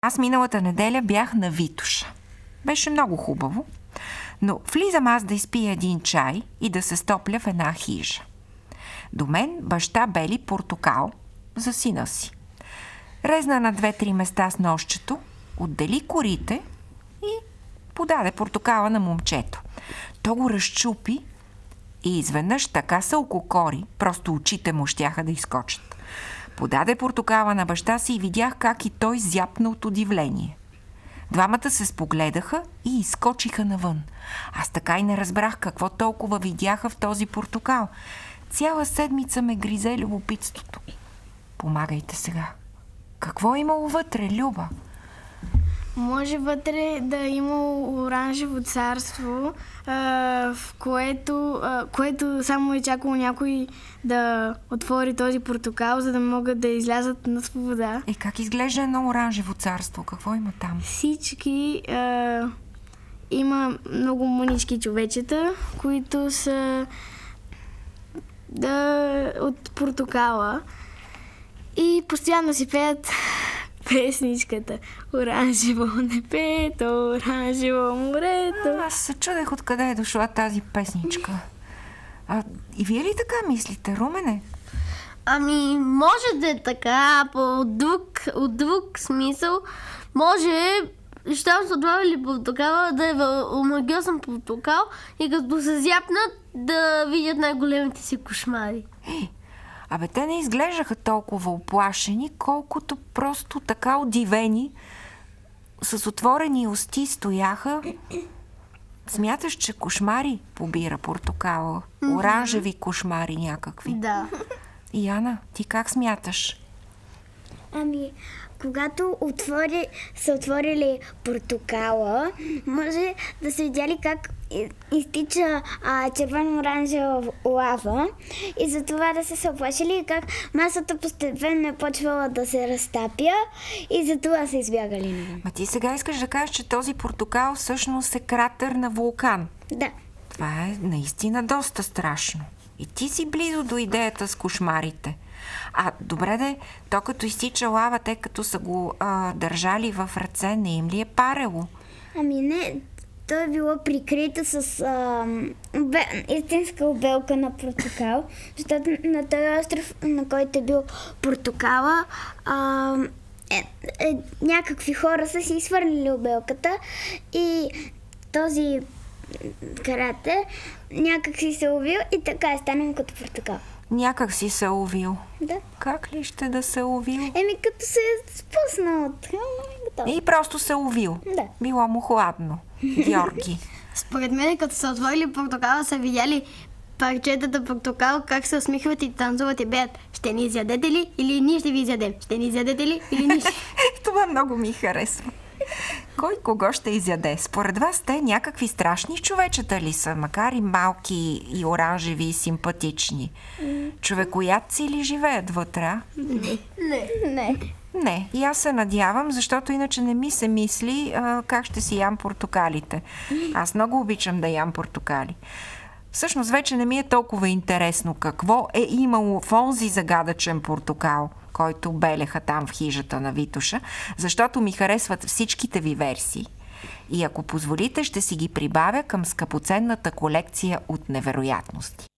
Аз миналата неделя бях на Витоша. Беше много хубаво, но влизам аз да изпия един чай и да се стопля в една хижа. До мен баща бели портокал за сина си. Резна на 2-3 места с ножчето, отдели корите и подаде портокала на момчето. То го разчупи и изведнъж така се ококори, просто очите му щяха да изскочат. Подаде портокала на баща си и видях как и той зяпна от удивление. Двамата се спогледаха и изскочиха навън. Аз така и не разбрах какво толкова видяха в този портокал. Цяла седмица ме гризе любопитството. Помагайте сега. Какво е имало вътре, Люба? Може вътре да има оранжево царство, в което само е чакало някой да отвори този портокал, за да могат да излязат на свобода. Как изглежда едно оранжево царство? Какво има там? Всички има много мънички човечета, които са от портокала и постоянно си пеят песничката "Оранжево небето, оранжево морето". Аз се чудех откъде е дошла тази песничка. И вие ли така мислите, Румене? Ами, може да е така, от друг смисъл. Може, щом са отворили портокала, да е омагьосан портокал и като се зяпнат, да видят най-големите си кошмари. Те не изглеждаха толкова оплашени, колкото просто така удивени, с отворени усти стояха. Смяташ, че кошмари побира портокала? Оранжеви кошмари някакви? Да. Яна, ти как смяташ? Когато са отворили портокала, може да са видяли как изтича червено-оранжева лава и за това да са се оплашили и как масата постепенно е почвала да се разтапя и за това са избягали навън. Ти сега искаш да кажеш, че този портокал всъщност е кратер на вулкан? Да. Това е наистина доста страшно. И ти си близо до идеята с кошмарите. Добре де, то като изтича лава, те като са го държали в ръце, не им ли е парело? Не, то е било прикрито с истинска обелка на портокал, защото на този остров, на който е бил портокала, някакви хора са си изхвърлили обелката и този кратер някак си се увил и така е станал като портокал. Някак си се увил? Да. Как ли ще да се увил? Като се е спуснал от и просто се увил? Да. Било му хладно. Георги? Според мен, като са отворили портокала, са видяли парчетата портокал, как се усмихват и танцуват и беят. Ще ни изядете ли или ние ще ви изядем? Ще ни изядете ли или ние ще... Това много ми харесва. Кой кого ще изяде? Според вас те някакви страшни човечета ли са, макар и малки и оранжеви и симпатични? Човекоядци ли живеят вътре? Не. И аз се надявам, защото иначе не ми се мисли как ще си ям портокалите. Аз много обичам да ям портокали. Всъщност вече не ми е толкова интересно какво е имало в онзи загадъчен портокал, който белеха там в хижата на Витоша, защото ми харесват всичките ви версии. И ако позволите, ще си ги прибавя към скъпоценната колекция от невероятности.